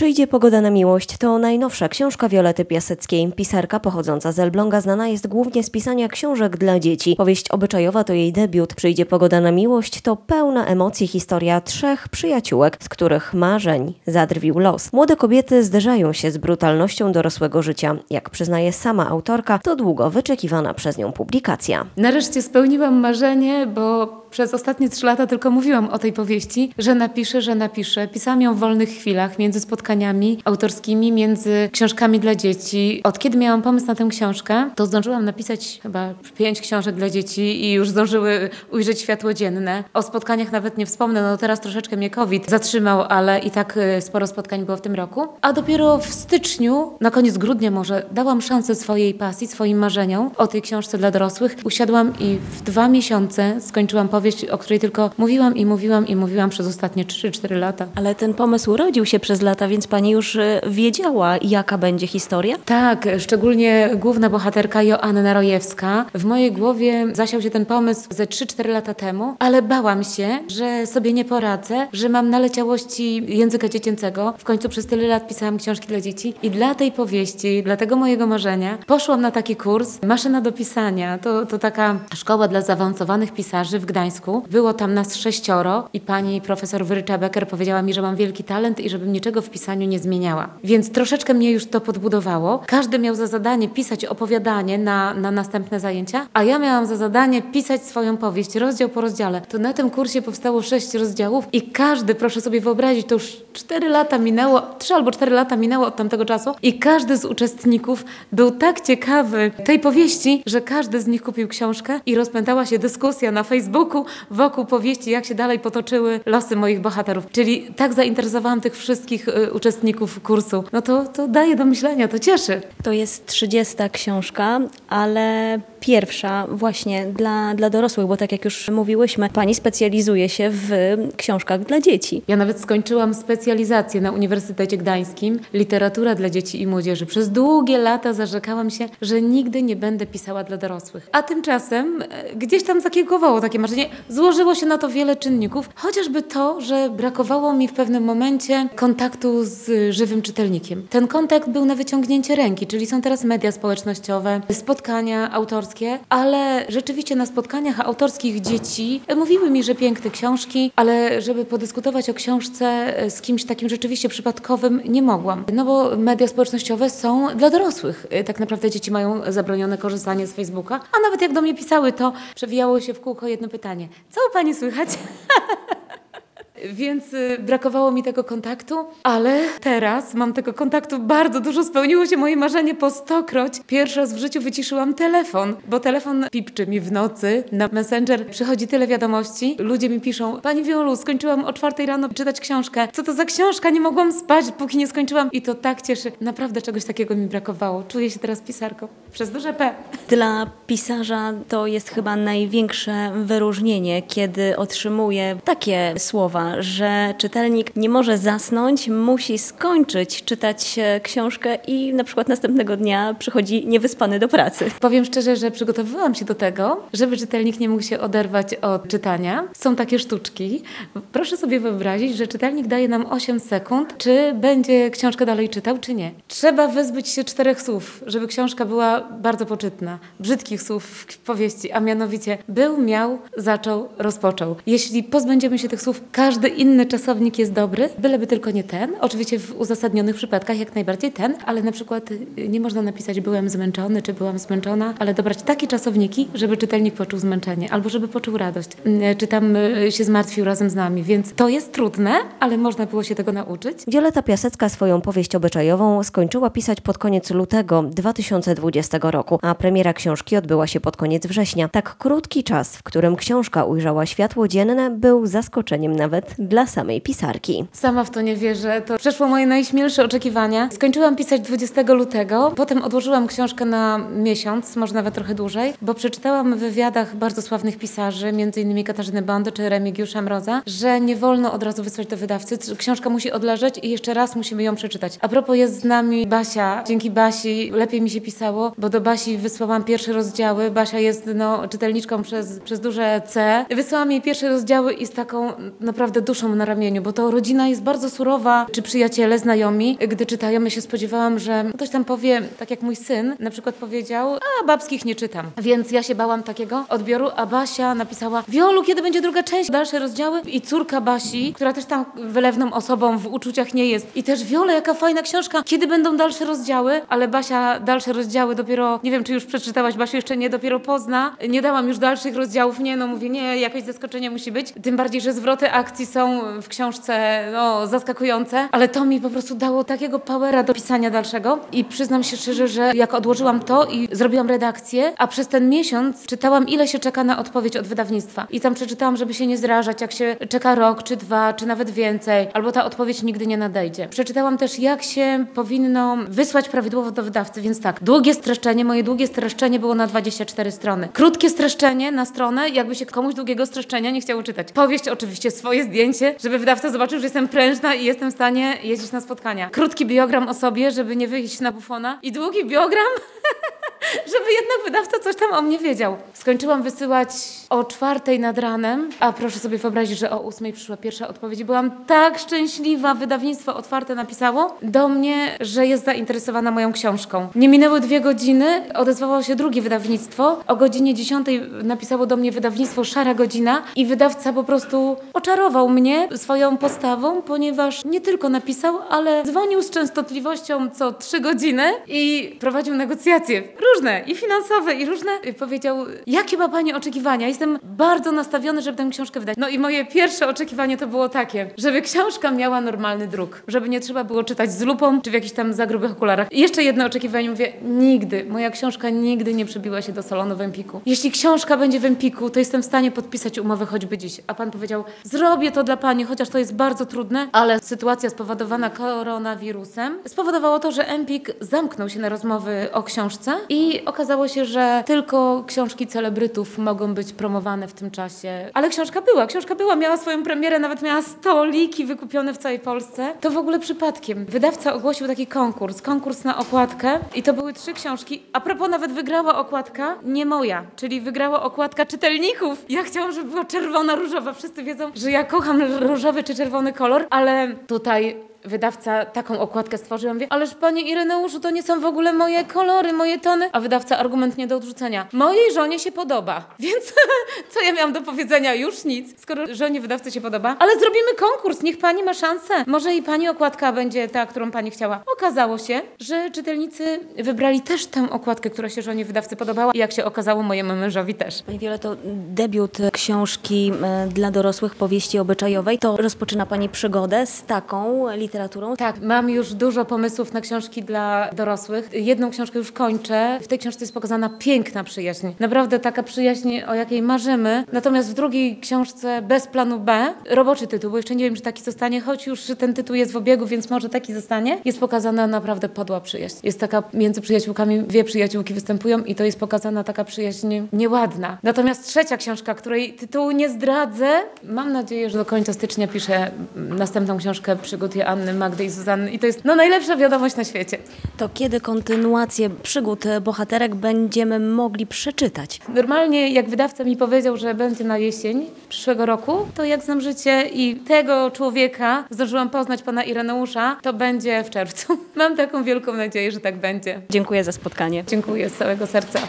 Przyjdzie pogoda na miłość to najnowsza książka Violety Piaseckiej. Pisarka pochodząca z Elbląga znana jest głównie z pisania książek dla dzieci. Powieść obyczajowa to jej debiut. Przyjdzie pogoda na miłość to pełna emocji historia trzech przyjaciółek, z których marzeń zadrwił los. Młode kobiety zderzają się z brutalnością dorosłego życia. Jak przyznaje sama autorka, to długo wyczekiwana przez nią publikacja. Nareszcie spełniłam marzenie, bo przez ostatnie 3 lata tylko mówiłam o tej powieści, że napiszę. Pisałam ją w wolnych chwilach, między spotkaniami autorskimi, między książkami dla dzieci. Od kiedy miałam pomysł na tę książkę, to zdążyłam napisać chyba 5 książek dla dzieci i już zdążyły ujrzeć światło dzienne. O spotkaniach nawet nie wspomnę, no teraz troszeczkę mnie COVID zatrzymał, ale i tak sporo spotkań było w tym roku. A dopiero w styczniu, na koniec grudnia może, dałam szansę swojej pasji, swoim marzeniom o tej książce dla dorosłych. Usiadłam i w 2 miesiące skończyłam powieść, o której tylko mówiłam przez ostatnie 3-4 lata. Ale ten pomysł rodził się przez lata, więc pani już wiedziała, jaka będzie historia? Tak, szczególnie główna bohaterka Joanna Rojewska. W mojej głowie zasiał się ten pomysł ze 3-4 lata temu, ale bałam się, że sobie nie poradzę, że mam naleciałości języka dziecięcego. W końcu przez tyle lat pisałam książki dla dzieci i dla tej powieści, dla tego mojego marzenia poszłam na taki kurs Maszyna do pisania. To taka szkoła dla zaawansowanych pisarzy w Gdańsku. Było tam nas 6 i pani profesor Wyrycza Becker powiedziała mi, że mam wielki talent i żebym niczego w pisaniu nie zmieniała. Więc troszeczkę mnie już to podbudowało. Każdy miał za zadanie pisać opowiadanie na następne zajęcia, a ja miałam za zadanie pisać swoją powieść, rozdział po rozdziale. To na tym kursie powstało 6 rozdziałów i każdy, proszę sobie wyobrazić, to już 4 lata minęło, 3 albo 4 lata minęło od tamtego czasu i każdy z uczestników był tak ciekawy tej powieści, że każdy z nich kupił książkę i rozpętała się dyskusja na Facebooku wokół powieści, jak się dalej potoczyły losy moich bohaterów. Czyli tak zainteresowałam tych wszystkich uczestników kursu. No to daje do myślenia, to cieszy. To jest 30. książka, ale pierwsza właśnie dla dorosłych, bo tak jak już mówiłyśmy, pani specjalizuje się w książkach dla dzieci. Ja nawet skończyłam specjalizację na Uniwersytecie Gdańskim, literatura dla dzieci i młodzieży. Przez długie lata zarzekałam się, że nigdy nie będę pisała dla dorosłych. A tymczasem gdzieś tam zakiełkowało takie marzenie. Złożyło się na to wiele czynników, chociażby to, że brakowało mi w pewnym momencie kontaktu z żywym czytelnikiem. Ten kontakt był na wyciągnięcie ręki, czyli są teraz media społecznościowe, spotkania autorskie, ale rzeczywiście na spotkaniach autorskich dzieci mówiły mi, że piękne książki, ale żeby podyskutować o książce z kimś takim rzeczywiście przypadkowym nie mogłam. No bo media społecznościowe są dla dorosłych. Tak naprawdę dzieci mają zabronione korzystanie z Facebooka, a nawet jak do mnie pisały, to przewijało się w kółko jedno pytanie. Co u pani słychać? Więc brakowało mi tego kontaktu, ale teraz mam tego kontaktu bardzo dużo. Spełniło się moje marzenie po 100-kroć. Pierwszy raz w życiu wyciszyłam telefon, bo telefon pipczy mi w nocy. Na Messenger przychodzi tyle wiadomości. Ludzie mi piszą: pani Wiolu, skończyłam o 4 rano czytać książkę. Co to za książka? Nie mogłam spać, póki nie skończyłam. I to tak cieszy. Naprawdę czegoś takiego mi brakowało. Czuję się teraz pisarką. Przez duże P. Dla pisarza to jest chyba największe wyróżnienie, kiedy otrzymuje takie słowa, że czytelnik nie może zasnąć, musi skończyć czytać książkę i na przykład następnego dnia przychodzi niewyspany do pracy. Powiem szczerze, że przygotowywałam się do tego, żeby czytelnik nie mógł się oderwać od czytania. Są takie sztuczki. Proszę sobie wyobrazić, że czytelnik daje nam 8 sekund, czy będzie książkę dalej czytał, czy nie. Trzeba wyzbyć się 4 słów, żeby książka była bardzo poczytna. Brzydkich słów w powieści, a mianowicie był, miał, zaczął, rozpoczął. Jeśli pozbędziemy się tych słów, każdy inny czasownik jest dobry, byleby tylko nie ten. Oczywiście w uzasadnionych przypadkach jak najbardziej ten, ale na przykład nie można napisać byłem zmęczony, czy byłam zmęczona, ale dobrać takie czasowniki, żeby czytelnik poczuł zmęczenie, albo żeby poczuł radość, czy tam się zmartwił razem z nami, więc to jest trudne, ale można było się tego nauczyć. Violeta Piasecka swoją powieść obyczajową skończyła pisać pod koniec lutego 2020 roku, a premiera książki odbyła się pod koniec września. Tak krótki czas, w którym książka ujrzała światło dzienne, był zaskoczeniem nawet dla samej pisarki. Sama w to nie wierzę. To przeszło moje najśmielsze oczekiwania. Skończyłam pisać 20 lutego, potem odłożyłam książkę na miesiąc, może nawet trochę dłużej, bo przeczytałam w wywiadach bardzo sławnych pisarzy, m.in. Katarzyny Bondy czy Remigiusza Mroza, że nie wolno od razu wysłać do wydawcy. Książka musi odleżeć i jeszcze raz musimy ją przeczytać. A propos, jest z nami Basia. Dzięki Basi lepiej mi się pisało, bo do Basi wysłałam pierwsze rozdziały. Basia jest czytelniczką przez duże C. Wysłałam jej pierwsze rozdziały i z taką naprawdę naprawdę duszą na ramieniu, bo to rodzina jest bardzo surowa, czy przyjaciele, znajomi. Gdy czytają, ja się spodziewałam, że ktoś tam powie, tak jak mój syn na przykład powiedział, a babskich nie czytam. Więc ja się bałam takiego odbioru, a Basia napisała: Wiolu, kiedy będzie druga część, dalsze rozdziały? I córka Basi, która też tam wylewną osobą w uczuciach nie jest. I też: Wiola, jaka fajna książka, kiedy będą dalsze rozdziały? Ale Basia dalsze rozdziały dopiero, nie wiem, czy już przeczytałaś, Basiu, jeszcze nie, dopiero pozna. Nie dałam już dalszych rozdziałów, nie, no mówię, nie, jakieś zaskoczenie musi być. Tym bardziej, że zwroty akcji są w książce, no, zaskakujące, ale to mi po prostu dało takiego powera do pisania dalszego i przyznam się szczerze, że jak odłożyłam to i zrobiłam redakcję, a przez ten miesiąc czytałam, ile się czeka na odpowiedź od wydawnictwa. I tam przeczytałam, żeby się nie zrażać, jak się czeka rok, czy 2, czy nawet więcej, albo ta odpowiedź nigdy nie nadejdzie. Przeczytałam też, jak się powinno wysłać prawidłowo do wydawcy, więc tak, długie streszczenie, moje długie streszczenie było na 24 strony. Krótkie streszczenie na stronę, jakby się komuś długiego streszczenia nie chciało czytać. Powieść oczywiście, swoje zdjęcie, żeby wydawca zobaczył, że jestem prężna i jestem w stanie jeździć na spotkania. Krótki biogram o sobie, żeby nie wyjść na bufona, i długi biogram żeby jednak wydawca coś tam o mnie wiedział. Skończyłam wysyłać o 4:00 nad ranem, a proszę sobie wyobrazić, że o 8:00 przyszła pierwsza odpowiedź. Byłam tak szczęśliwa. Wydawnictwo otwarte napisało do mnie, że jest zainteresowana moją książką. Nie minęły 2 godziny, odezwało się drugie wydawnictwo. O godzinie 10:00 napisało do mnie wydawnictwo Szara Godzina i wydawca po prostu oczarował mnie swoją postawą, ponieważ nie tylko napisał, ale dzwonił z częstotliwością co 3 godziny i prowadził negocjacje. Różne, i finansowe, i różne. I powiedział: jakie ma Pani oczekiwania? Jestem bardzo nastawiony, żeby tę książkę wydać. No i moje pierwsze oczekiwanie to było takie, żeby książka miała normalny druk, żeby nie trzeba było czytać z lupą, czy w jakichś tam za grubych okularach. I jeszcze jedno oczekiwanie, mówię: nigdy, moja książka nigdy nie przebiła się do salonu w Empiku. Jeśli książka będzie w Empiku, to jestem w stanie podpisać umowę choćby dziś. A Pan powiedział: zrobię to dla Pani, chociaż to jest bardzo trudne, ale sytuacja spowodowana koronawirusem spowodowała to, że Empik zamknął się na rozmowy o książce i okazało się, że tylko książki celebrytów mogą być promowane w tym czasie. Ale książka była, miała swoją premierę, nawet miała stoliki wykupione w całej Polsce. To w ogóle przypadkiem. Wydawca ogłosił taki konkurs na okładkę i to były 3 książki. A propos, nawet wygrała okładka nie moja, czyli wygrała okładka czytelników. Ja chciałam, żeby była czerwona, różowa. Wszyscy wiedzą, że ja kocham różowy czy czerwony kolor, ale tutaj wydawca taką okładkę stworzył. Ja mówię: ależ Panie Ireneuszu, to nie są w ogóle moje kolory, moje tony. A wydawca: argument nie do odrzucenia. Mojej żonie się podoba. Więc co ja miałam do powiedzenia? Już nic, skoro żonie wydawcy się podoba. Ale zrobimy konkurs, niech Pani ma szansę. Może i Pani okładka będzie ta, którą Pani chciała. Okazało się, że czytelnicy wybrali też tę okładkę, która się żonie wydawcy podobała. I jak się okazało, mojemu mężowi też. Pani Wiolo, to debiut książki dla dorosłych, powieści obyczajowej. To rozpoczyna Pani przygodę z taką literaturą? Tak, mam już dużo pomysłów na książki dla dorosłych. Jedną książkę już kończę. W tej książce jest pokazana piękna przyjaźń. Naprawdę taka przyjaźń, o jakiej marzymy. Natomiast w drugiej książce, Bez planu B, roboczy tytuł, bo jeszcze nie wiem, czy taki zostanie, choć już ten tytuł jest w obiegu, więc może taki zostanie. Jest pokazana naprawdę podła przyjaźń. Jest taka między przyjaciółkami, 2 przyjaciółki występują i to jest pokazana taka przyjaźń nieładna. Natomiast trzecia książka, której tytułu nie zdradzę, mam nadzieję, że do końca stycznia piszę następną książkę przygód Joanny, Magdy i Zuzanny i to jest najlepsza wiadomość na świecie. To kiedy kontynuację przygód bohaterek będziemy mogli przeczytać? Normalnie jak wydawca mi powiedział, że będzie na jesień przyszłego roku, to jak znam życie i tego człowieka zdążyłam poznać, pana Ireneusza, to będzie w czerwcu. Mam taką wielką nadzieję, że tak będzie. Dziękuję za spotkanie. Dziękuję z całego serca.